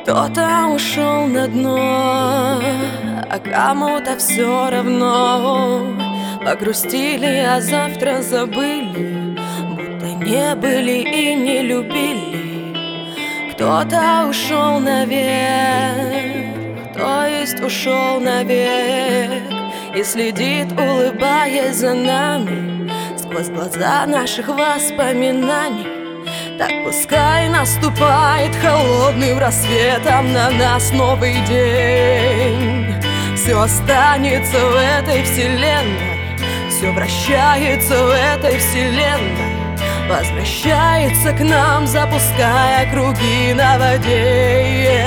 Кто-то ушел на дно, а кому-то все равно. Погрустили, а завтра забыли, будто не были и не любили. Кто-то ушел наверх, то есть ушел навек, и следит, улыбаясь за нами сквозь глаза наших воспоминаний. Так пускай наступает холодным рассветом на нас новый день. Все останется в этой вселенной, все вращается в этой вселенной, возвращается к нам, запуская круги на воде.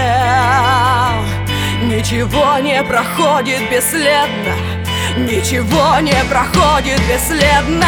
Ничего не проходит бесследно, ничего не проходит бесследно.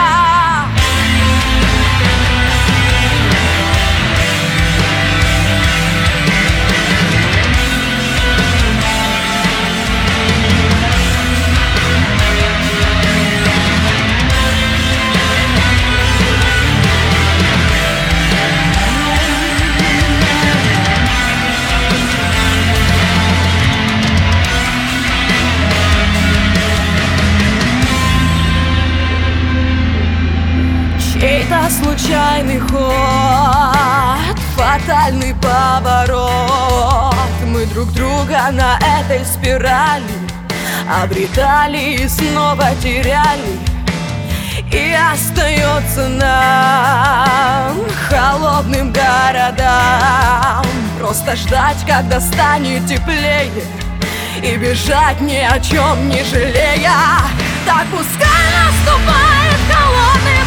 Чей-то случайный ход, фатальный поворот. Мы друг друга на этой спирали обретали и снова теряли. И остается нам, холодным городам, просто ждать, когда станет теплее, и бежать ни о чем не жалея. Так пускай наступает холодный